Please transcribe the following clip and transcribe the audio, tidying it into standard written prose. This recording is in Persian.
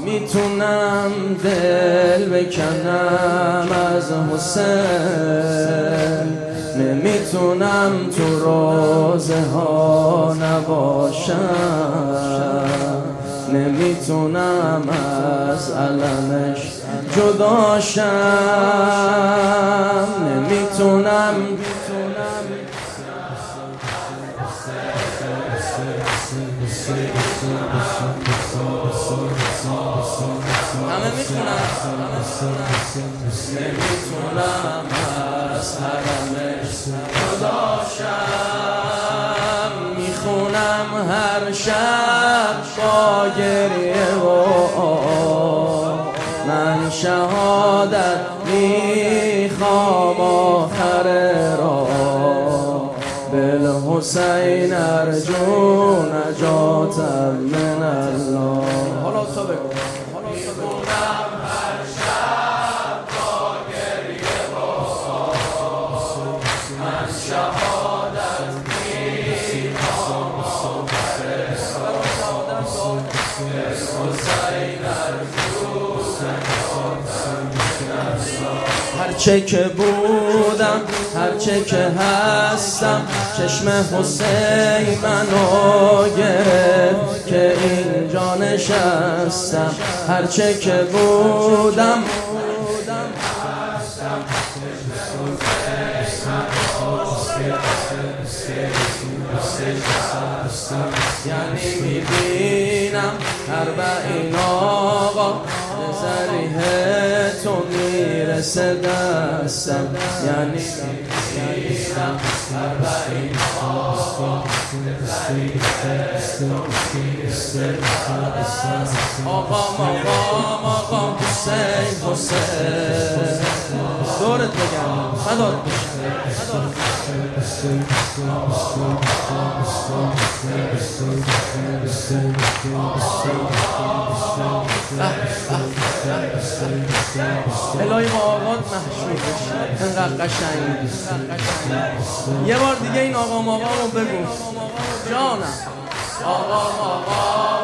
میتونم دل بکنم از حسین، نمیتونم تو روزه ها نباشم، نمیتونم از علمش جداشم، نمیتونم همه میتونم نمیتونم از حرمش جداشم، میخونم هر شب با گریه و من شهادت میخوام آخر راه، بالحسین ارجو نجاتم من الله. حالا تو بگو. میخونم هر شب با گریه و من شهادت میخوام آخر راه، بالحسین ارجو نجاتم من الله. هرچه که بودم هرچه که هستم چشم حسین منو گرفت که اینجا نشستم، هرچه که بودم یعنی میبینم اربعین آقا زریح تو میرسه دستم، یعنی میبینم اربعین آقا زریح تو میرسه دستم. آقا حسین دورت بگم مدار الهی با آقات محشور اینقدر قشنگی. یه بار دیگه این آقا رو بگو جانم. آقا